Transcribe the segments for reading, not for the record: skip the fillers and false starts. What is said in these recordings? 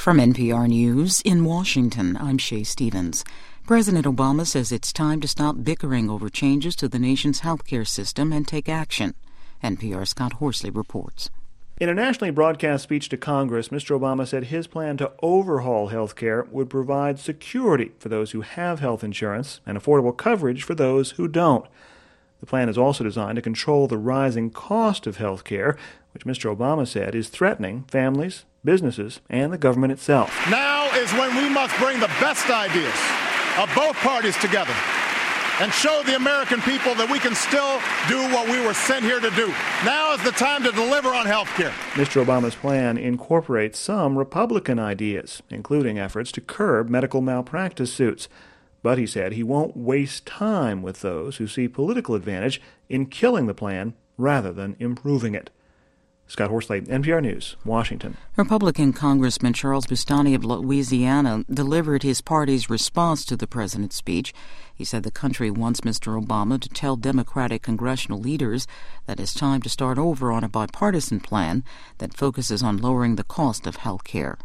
From NPR News in Washington, I'm Shay Stevens. President Obama says it's time to stop bickering over changes to the nation's healthcare system and take action. NPR's Scott Horsley reports. In a nationally broadcast speech to Congress, Mr. Obama said his plan to overhaul healthcare would provide security for those who have health insurance and affordable coverage for those who don't. The plan is also designed to control the rising cost of healthcare, which Mr. Obama said is threatening families, businesses, and the government itself. Now is when we must bring the best ideas of both parties together and show the American people that we can still do what we were sent here to do. Now is the time to deliver on health care. Mr. Obama's plan incorporates some Republican ideas, including efforts to curb medical malpractice suits. But he said he won't waste time with those who see political advantage in killing the plan rather than improving it. Scott Horsley, NPR News, Washington. Republican Congressman Charles Boustany of Louisiana delivered his party's response to the president's speech. He said the country wants Mr. Obama to tell Democratic congressional leaders that it's time to start over on a bipartisan plan that focuses on lowering the cost of health care.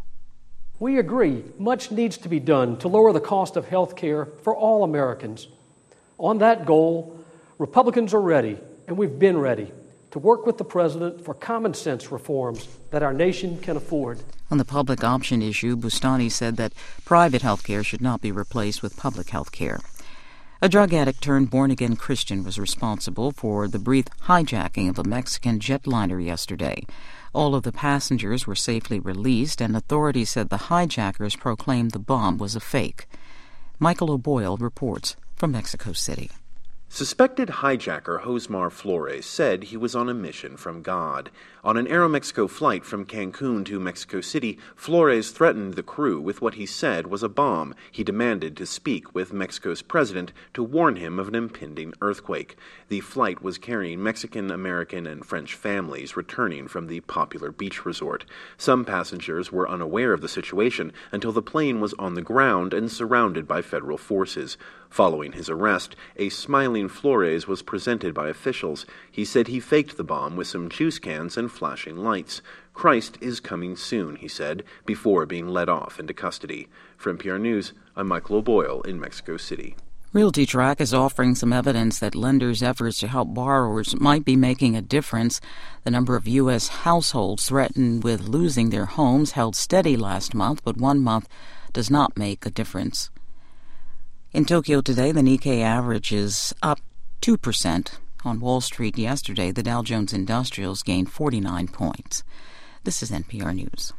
We agree much needs to be done to lower the cost of health care for all Americans. On that goal, Republicans are ready, and we've been ready, to work with the president for common sense reforms that our nation can afford. On the public option issue, Boustany said that private health care should not be replaced with public health care. A drug addict turned born-again Christian was responsible for the brief hijacking of a Mexican jetliner yesterday. All of the passengers were safely released, and authorities said the hijackers proclaimed the bomb was a fake. Michael O'Boyle reports from Mexico City. Suspected hijacker Josmar Flores said he was on a mission from God. On an Aeromexico flight from Cancun to Mexico City, Flores threatened the crew with what he said was a bomb. He demanded to speak with Mexico's president to warn him of an impending earthquake. The flight was carrying Mexican, American, and French families returning from the popular beach resort. Some passengers were unaware of the situation until the plane was on the ground and surrounded by federal forces. Following his arrest, a smiling Flores was presented by officials. He said he faked the bomb with some juice cans and flashing lights. Christ is coming soon, he said, before being led off into custody. For NPR News, I'm Michael O'Boyle in Mexico City. RealtyTrack is offering some evidence that lenders' efforts to help borrowers might be making a difference. The number of U.S. households threatened with losing their homes held steady last month, but 1 month does not make a difference. In Tokyo today, the Nikkei average is up 2%. On Wall Street yesterday, the Dow Jones Industrials gained 49 points. This is NPR News.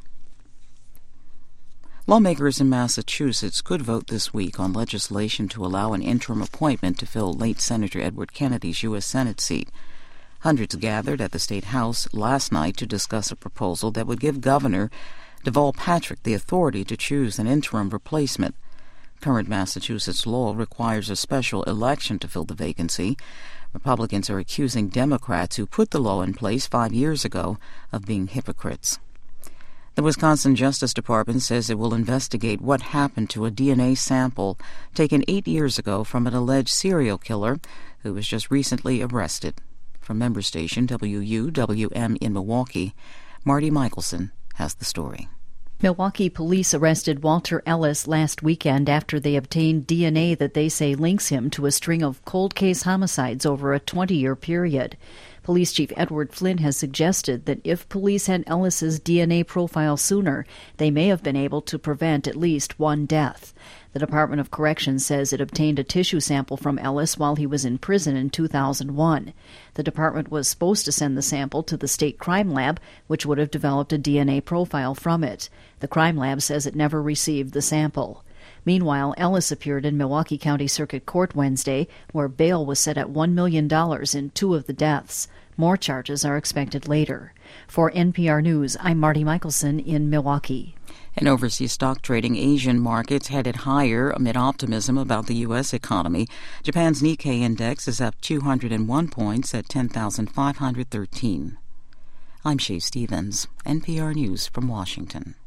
Lawmakers in Massachusetts could vote this week on legislation to allow an interim appointment to fill late Senator Edward Kennedy's U.S. Senate seat. Hundreds gathered at the State House last night to discuss a proposal that would give Governor Deval Patrick the authority to choose an interim replacement. Current Massachusetts law requires a special election to fill the vacancy. Republicans are accusing Democrats who put the law in place 5 years ago of being hypocrites. The Wisconsin Justice Department says it will investigate what happened to a DNA sample taken 8 years ago from an alleged serial killer who was just recently arrested. From member station WUWM in Milwaukee, Marty Michelson has the story. Milwaukee police arrested Walter Ellis last weekend after they obtained DNA that they say links him to a string of cold case homicides over a 20-year period. Police Chief Edward Flynn has suggested that if police had Ellis's DNA profile sooner, they may have been able to prevent at least one death. The Department of Corrections says it obtained a tissue sample from Ellis while he was in prison in 2001. The department was supposed to send the sample to the state crime lab, which would have developed a DNA profile from it. The crime lab says it never received the sample. Meanwhile, Ellis appeared in Milwaukee County Circuit Court Wednesday, where bail was set at $1 million in 2 of the deaths. More charges are expected later. For NPR News, I'm Marty Michelson in Milwaukee. In overseas stock trading, Asian markets headed higher amid optimism about the U.S. economy. Japan's Nikkei index is up 201 points at 10,513. I'm Shay Stevens, NPR News from Washington.